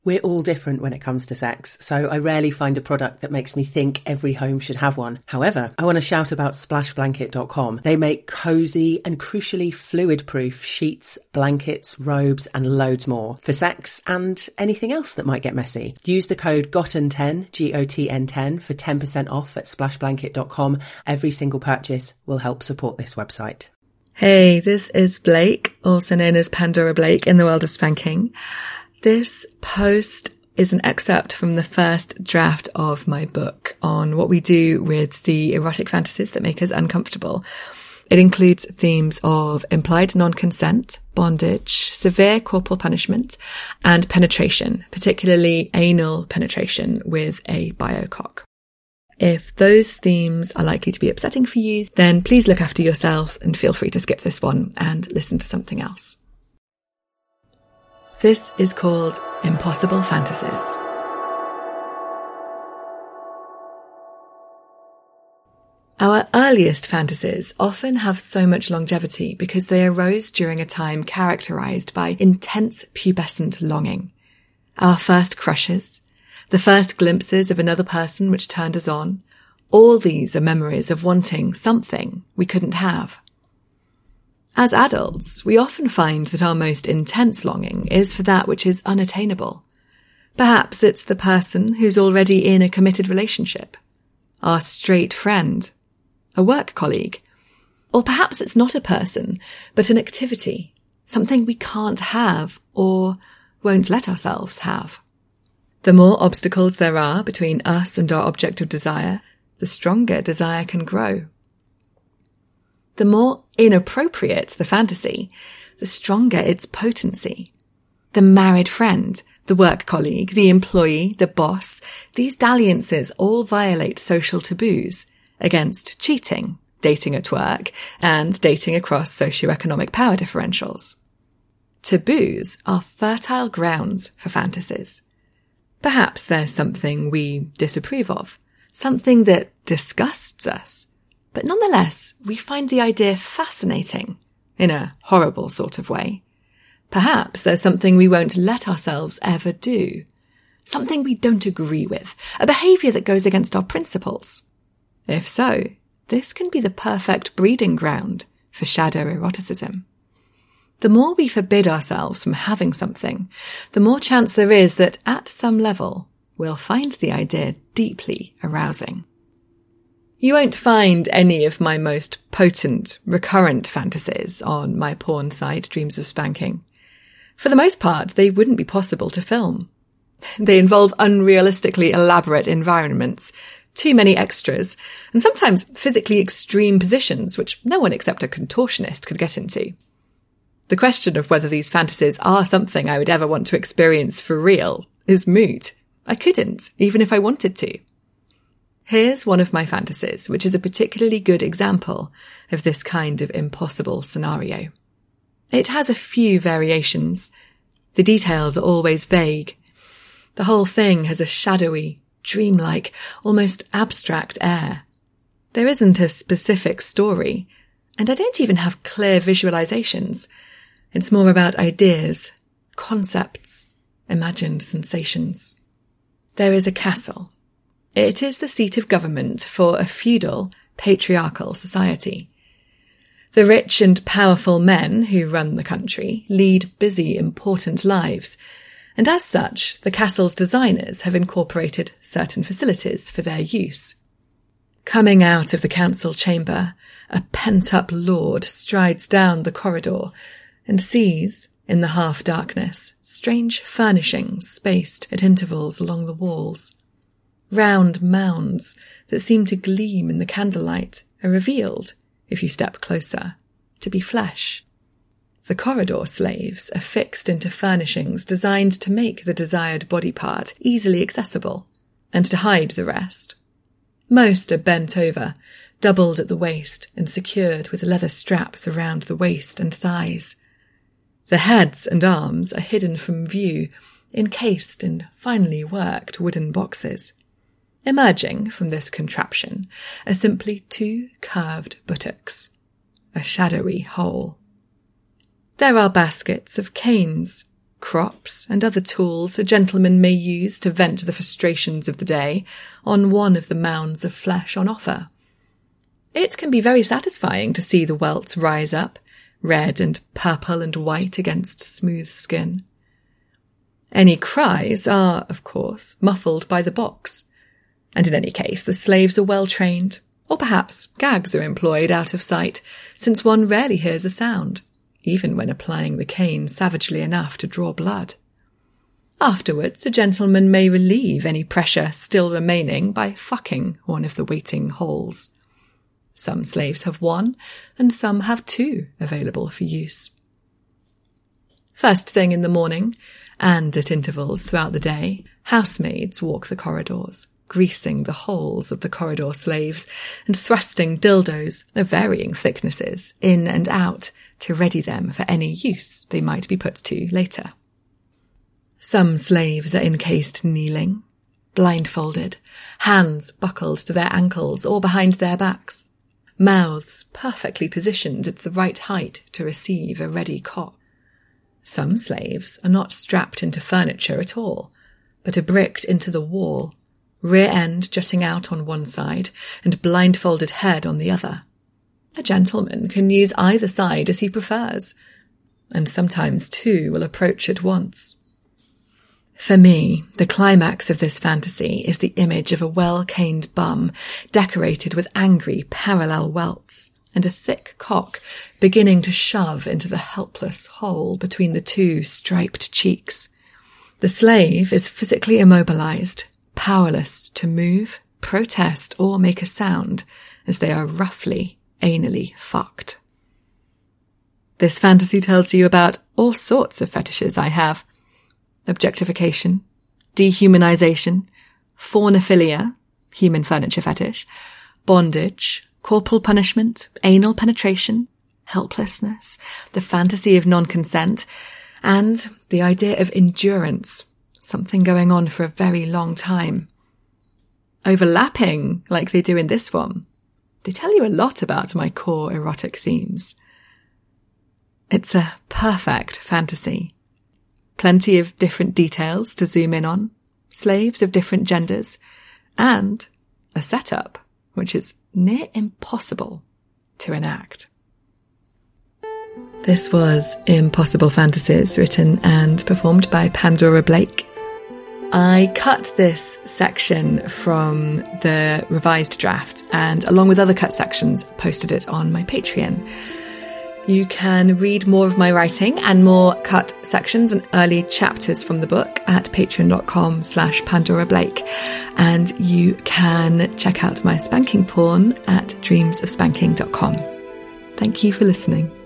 We're all different when it comes to sex, so I rarely find a product that makes me think every home should have one. However, I want to shout about splashblanket.com. They make cozy and crucially fluid-proof sheets, blankets, robes, and loads more for sex and anything else that might get messy. Use the code GOTTEN10, GOTN10, for 10% off at splashblanket.com. Every single purchase will help support this website. Hey, this is Blake, also known as Pandora Blake in the world of spanking. This post is an excerpt from the first draft of my book on what we do with the erotic fantasies that make us uncomfortable. It includes themes of implied non-consent, bondage, severe corporal punishment, and penetration, particularly anal penetration with a biocock. If those themes are likely to be upsetting for you, then please look after yourself and feel free to skip this one and listen to something else. This is called Impossible Fantasies. Our earliest fantasies often have so much longevity because they arose during a time characterized by intense pubescent longing. Our first crushes, the first glimpses of another person which turned us on, all these are memories of wanting something we couldn't have. As adults, we often find that our most intense longing is for that which is unattainable. Perhaps it's the person who's already in a committed relationship, our straight friend, a work colleague, or perhaps it's not a person, but an activity, something we can't have or won't let ourselves have. The more obstacles there are between us and our object of desire, the stronger desire can grow. The more inappropriate the fantasy, the stronger its potency. The married friend, the work colleague, the employee, the boss, these dalliances all violate social taboos against cheating, dating at work, and dating across socioeconomic power differentials. Taboos are fertile grounds for fantasies. Perhaps there's something we disapprove of, something that disgusts us. But nonetheless, we find the idea fascinating, in a horrible sort of way. Perhaps there's something we won't let ourselves ever do, something we don't agree with, a behaviour that goes against our principles. If so, this can be the perfect breeding ground for shadow eroticism. The more we forbid ourselves from having something, the more chance there is that at some level, we'll find the idea deeply arousing. You won't find any of my most potent, recurrent fantasies on my porn site, Dreams of Spanking. For the most part, they wouldn't be possible to film. They involve unrealistically elaborate environments, too many extras, and sometimes physically extreme positions which no one except a contortionist could get into. The question of whether these fantasies are something I would ever want to experience for real is moot. I couldn't, even if I wanted to. Here's one of my fantasies, which is a particularly good example of this kind of impossible scenario. It has a few variations. The details are always vague. The whole thing has a shadowy, dreamlike, almost abstract air. There isn't a specific story, and I don't even have clear visualizations. It's more about ideas, concepts, imagined sensations. There is a castle. It is the seat of government for a feudal, patriarchal society. The rich and powerful men who run the country lead busy, important lives, and as such, the castle's designers have incorporated certain facilities for their use. Coming out of the council chamber, a pent-up lord strides down the corridor and sees, in the half-darkness, strange furnishings spaced at intervals along the walls. Round mounds that seem to gleam in the candlelight are revealed, if you step closer, to be flesh. The corridor slaves are fixed into furnishings designed to make the desired body part easily accessible, and to hide the rest. Most are bent over, doubled at the waist and secured with leather straps around the waist and thighs. The heads and arms are hidden from view, encased in finely worked wooden boxes. Emerging from this contraption are simply two curved buttocks, a shadowy hole. There are baskets of canes, crops, and other tools a gentleman may use to vent the frustrations of the day on one of the mounds of flesh on offer. It can be very satisfying to see the welts rise up, red and purple and white against smooth skin. Any cries are, of course, muffled by the box, and in any case the slaves are well trained, or perhaps gags are employed out of sight, since one rarely hears a sound, even when applying the cane savagely enough to draw blood. Afterwards, a gentleman may relieve any pressure still remaining by fucking one of the waiting holes. Some slaves have one, and some have two available for use. First thing in the morning, and at intervals throughout the day, housemaids walk the corridors, greasing the holes of the corridor slaves and thrusting dildos of varying thicknesses in and out to ready them for any use they might be put to later. Some slaves are encased kneeling, blindfolded, hands buckled to their ankles or behind their backs, mouths perfectly positioned at the right height to receive a ready cock. Some slaves are not strapped into furniture at all, but are bricked into the wall, rear end jutting out on one side and blindfolded head on the other. A gentleman can use either side as he prefers, and sometimes two will approach at once. For me, the climax of this fantasy is the image of a well-caned bum decorated with angry parallel welts, and a thick cock beginning to shove into the helpless hole between the two striped cheeks. The slave is physically immobilized, powerless to move, protest, or make a sound as they are roughly, anally fucked. This fantasy tells you about all sorts of fetishes I have. Objectification, dehumanization, faunophilia, human furniture fetish, bondage, corporal punishment, anal penetration, helplessness, the fantasy of non-consent, and the idea of endurance, something going on for a very long time. Overlapping, like they do in this one, they tell you a lot about my core erotic themes. It's a perfect fantasy. Plenty of different details to zoom in on, slaves of different genders, and a setup which is near impossible to enact. This was Impossible Fantasies, written and performed by Pandora Blake. I cut this section from the revised draft and, along with other cut sections, posted it on my Patreon. You can read more of my writing and more cut sections and early chapters from the book at patreon.com/Pandora Blake. And you can check out my spanking porn at dreamsofspanking.com. Thank you for listening.